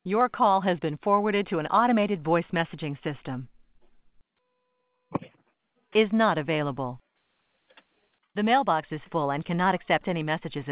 Your call has been forwarded to an automated voice messaging system. Is not available. The mailbox is full and cannot accept any messages